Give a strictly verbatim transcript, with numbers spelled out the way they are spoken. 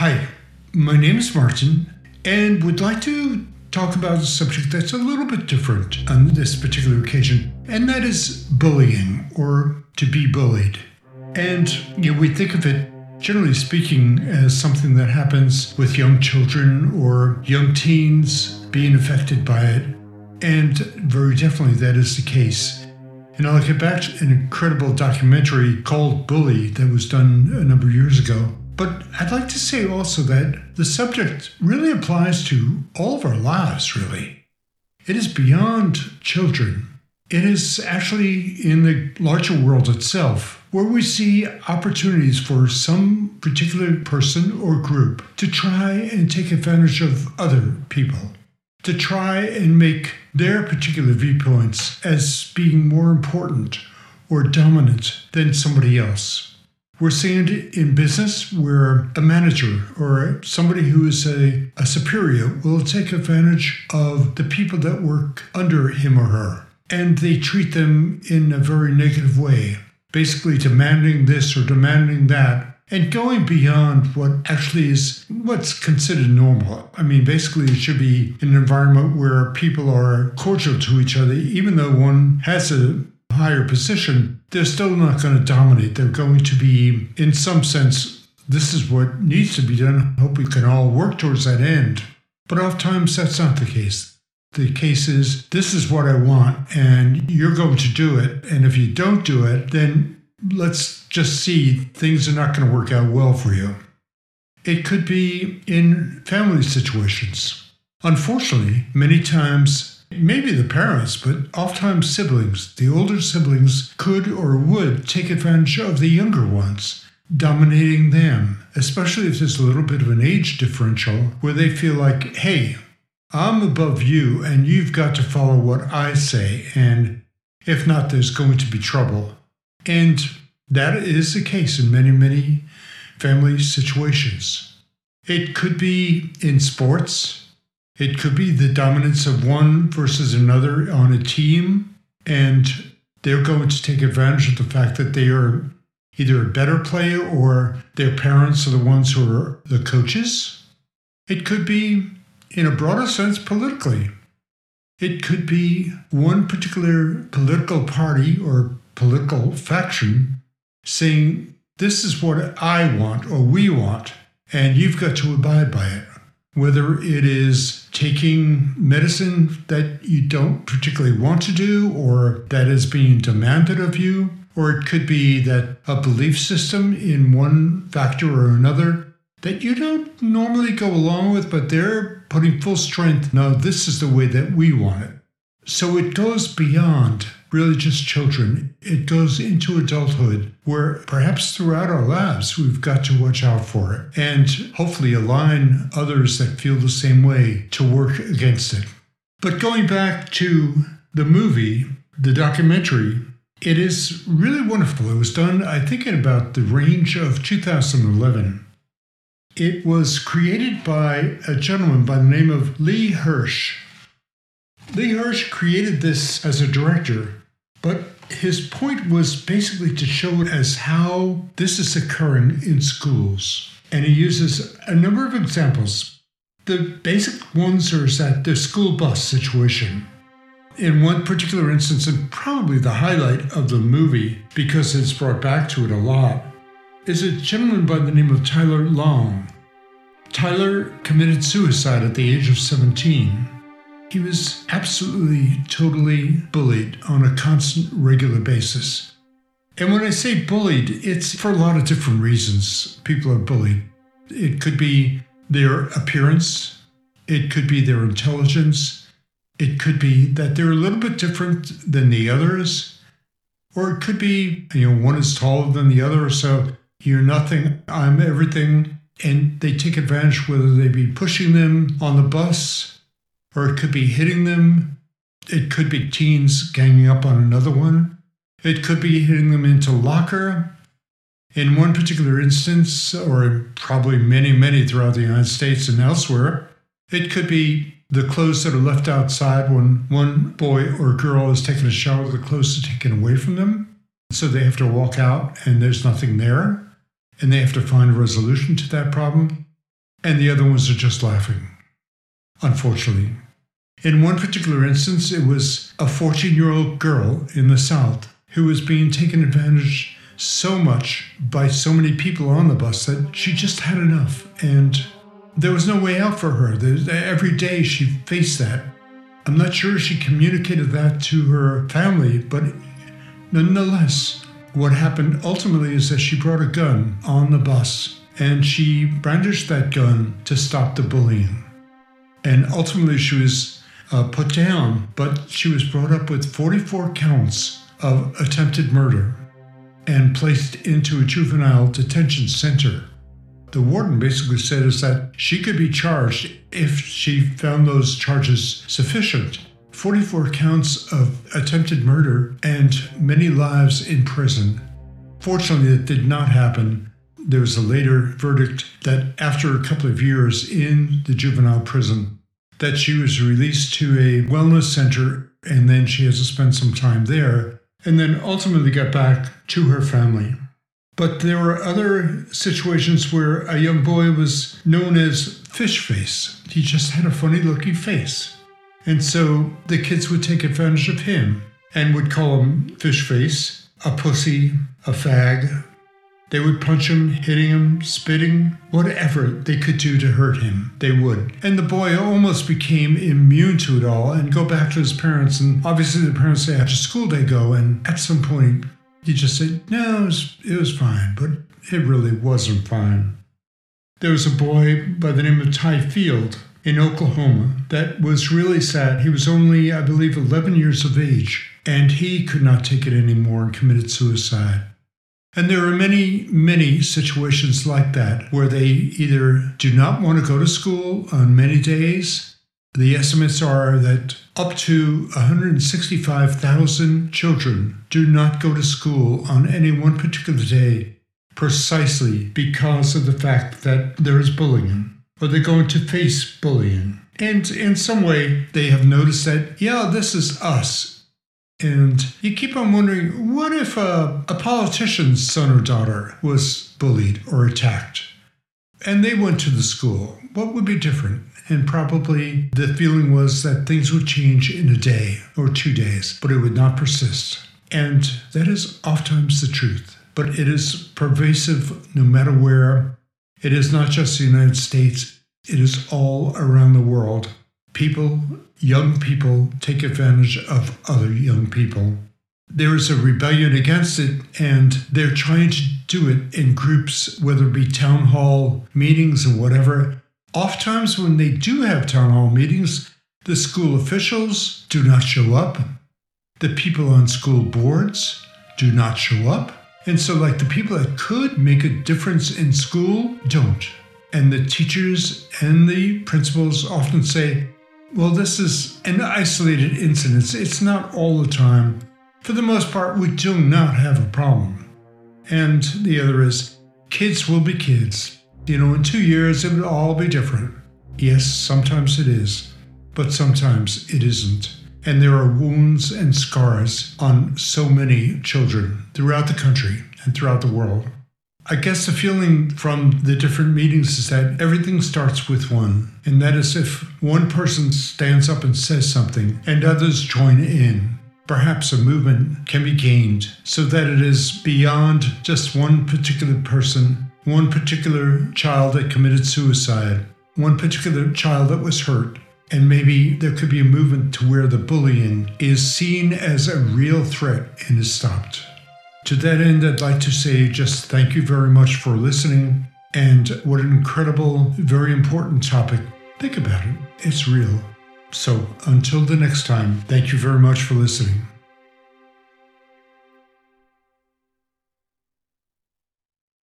Hi, my name is Martin, and would like to talk about a subject that's a little bit different on this particular occasion, and that is bullying, or to be bullied. And you know, we think of it, generally speaking, as something that happens with young children or young teens being affected by it, and very definitely that is the case. And I'll get back to an incredible documentary called Bully that was done a number of years ago. But I'd like to say also that the subject really applies to all of our lives, really. It is beyond children. It is actually in the larger world itself, where we see opportunities for some particular person or group to try and take advantage of other people, to try and make their particular viewpoints as being more important or dominant than somebody else. We're seeing it in business where a manager or somebody who is a, a superior will take advantage of the people that work under him or her, and they treat them in a very negative way, basically demanding this or demanding that, and going beyond what actually is what's considered normal. I mean, basically it should be an environment where people are cordial to each other, even though one has a higher position, they're still not going to dominate. They're going to be, in some sense, this is what needs to be done. I hope we can all work towards that end. But oftentimes that's not the case. The case is, this is what I want, and you're going to do it. And if you don't do it, then let's just see things are not going to work out well for you. It could be in family situations. Unfortunately, many times, maybe the parents, but oftentimes siblings, the older siblings could or would take advantage of the younger ones, dominating them, especially if there's a little bit of an age differential where they feel like, hey, I'm above you and you've got to follow what I say, and if not, there's going to be trouble. And that is the case in many, many family situations. It could be in sports. It could be the dominance of one versus another on a team, and they're going to take advantage of the fact that they are either a better player or their parents are the ones who are the coaches. It could be, in a broader sense, politically. It could be one particular political party or political faction saying, this is what I want or we want, and you've got to abide by it. Whether it is taking medicine that you don't particularly want to do or that is being demanded of you, or it could be that a belief system in one factor or another that you don't normally go along with, but they're putting full strength. No, this is the way that we want it. So it goes beyond really just children. It goes into adulthood, where perhaps throughout our lives we've got to watch out for it and hopefully align others that feel the same way to work against it. But going back to the movie, the documentary, it is really wonderful. It was done, I think, in about the range of two thousand eleven. It was created by a gentleman by the name of Lee Hirsch. Lee Hirsch created this as a director, but his point was basically to show it as how this is occurring in schools. And he uses a number of examples. The basic ones are that the school bus situation. In one particular instance, and probably the highlight of the movie, because it's brought back to it a lot, is a gentleman by the name of Tyler Long. Tyler committed suicide at the age of seventeen. He was absolutely, totally bullied on a constant, regular basis. And when I say bullied, it's for a lot of different reasons people are bullied. It could be their appearance. It could be their intelligence. It could be that they're a little bit different than the others. Or it could be, you know, one is taller than the other, so you're nothing, I'm everything. And they take advantage, whether they be pushing them on the bus, or it could be hitting them. It could be teens ganging up on another one. It could be hitting them into locker. In one particular instance, or probably many, many throughout the United States and elsewhere, it could be the clothes that are left outside when one boy or girl is taking a shower, the clothes are taken away from them. So they have to walk out and there's nothing there. And they have to find a resolution to that problem. and the other ones are just laughing, unfortunately. In one particular instance, it was a fourteen-year-old girl in the South who was being taken advantage so much by so many people on the bus that she just had enough, and there was no way out for her. There's, every day she faced that. I'm not sure she communicated that to her family, but nonetheless, what happened ultimately is that she brought a gun on the bus, and she brandished that gun to stop the bullying. And ultimately she was uh, put down, but she was brought up with forty-four counts of attempted murder and placed into a juvenile detention center. The warden basically said is that she could be charged if she found those charges sufficient. forty-four counts of attempted murder and many lives in prison. Fortunately, that did not happen. There was a later verdict that after a couple of years in the juvenile prison, that she was released to a wellness center, and then she has to spend some time there, and then ultimately got back to her family. But there were other situations where a young boy was known as Fish Face. He just had a funny-looking face. And so the kids would take advantage of him and would call him Fish Face, a pussy, a fag. They would punch him, hitting him, spitting, whatever they could do to hurt him, they would. And the boy almost became immune to it all and go back to his parents. And obviously the parents say, after school they go. And at some point, he just said, no, it was, it was fine, but it really wasn't fine. There was a boy by the name of Ty Field in Oklahoma that was really sad. He was only, I believe, eleven years of age, and he could not take it anymore and committed suicide. And there are many, many situations like that where they either do not want to go to school on many days. The estimates are that up to one hundred sixty-five thousand children do not go to school on any one particular day precisely because of the fact that there is bullying, or they're going to face bullying. And in some way, they have noticed that, yeah, this is us. And you keep on wondering, what if a, a politician's son or daughter was bullied or attacked, and they went to the school? What would be different? And probably the feeling was that things would change in a day or two days, but it would not persist. And that is oftentimes the truth. But it is pervasive no matter where. It is not just the United States. It is all around the world. People, young people, take advantage of other young people. There is a rebellion against it, and they're trying to do it in groups, whether it be town hall meetings or whatever. Oftentimes when they do have town hall meetings, the school officials do not show up. The people on school boards do not show up. And so like the people that could make a difference in school don't. And the teachers and the principals often say, well, this is an isolated incident. It's not all the time. For the most part, we do not have a problem. And the other is, kids will be kids. You know, in two years, it will all be different. Yes, sometimes it is, but sometimes it isn't. And there are wounds and scars on so many children throughout the country and throughout the world. I guess the feeling from the different meetings is that everything starts with one. And that is if one person stands up and says something and others join in, perhaps a movement can be gained so that it is beyond just one particular person, one particular child that committed suicide, one particular child that was hurt. And maybe there could be a movement to where the bullying is seen as a real threat and is stopped. To that end, I'd like to say just thank you very much for listening. And what an incredible, very important topic. Think about it. It's real. So until the next time, thank you very much for listening.